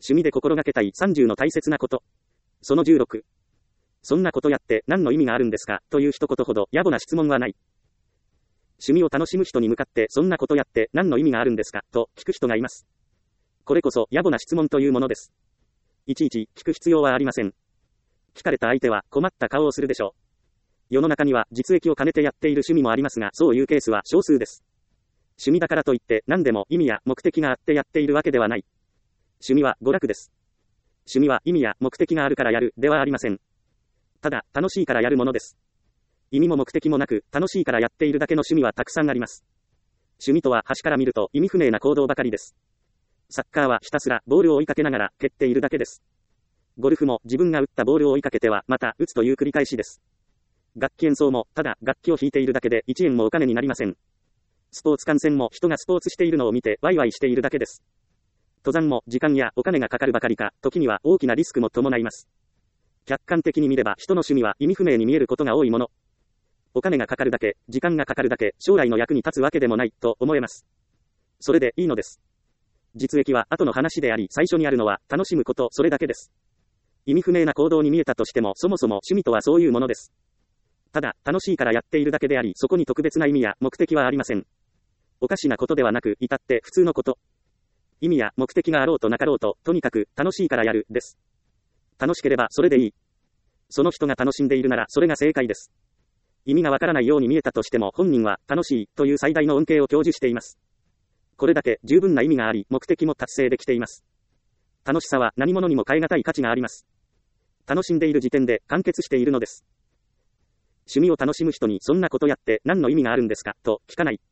趣味で心がけたい30の大切なこと。その16。そんなことやって何の意味があるんですかという一言ほど野暮な質問はない。趣味を楽しむ人に向かってそんなことやって何の意味があるんですかと聞く人がいます。これこそ野暮な質問というものです。いちいち聞く必要はありません。聞かれた相手は困った顔をするでしょう。世の中には実益を兼ねてやっている趣味もありますが、そういうケースは少数です。趣味だからといって何でも意味や目的があってやっているわけではない。趣味は娯楽です。趣味は意味や目的があるからやるではありません。ただ楽しいからやるものです。意味も目的もなく楽しいからやっているだけの趣味はたくさんあります。趣味とは端から見ると意味不明な行動ばかりです。サッカーはひたすらボールを追いかけながら蹴っているだけです。ゴルフも自分が打ったボールを追いかけてはまた打つという繰り返しです。楽器演奏もただ楽器を弾いているだけで1円もお金になりません。スポーツ観戦も人がスポーツしているのを見てワイワイしているだけです。登山も時間やお金がかかるばかりか、時には大きなリスクも伴います。客観的に見れば人の趣味は意味不明に見えることが多いもの。お金がかかるだけ、時間がかかるだけ、将来の役に立つわけでもないと思えます。それでいいのです。実益は後の話であり、最初にあるのは楽しむこと、それだけです。意味不明な行動に見えたとしても、そもそも趣味とはそういうものです。ただ、楽しいからやっているだけであり、そこに特別な意味や目的はありません。おかしなことではなく、至って普通のこと。意味や目的があろうとなかろうと、とにかく楽しいからやる、です。楽しければそれでいい。その人が楽しんでいるならそれが正解です。意味がわからないように見えたとしても本人は楽しいという最大の恩恵を享受しています。これだけ十分な意味があり目的も達成できています。楽しさは何物にも代え難い価値があります。楽しんでいる時点で完結しているのです。趣味を楽しむ人にそんなことやって何の意味があるんですかと聞かない。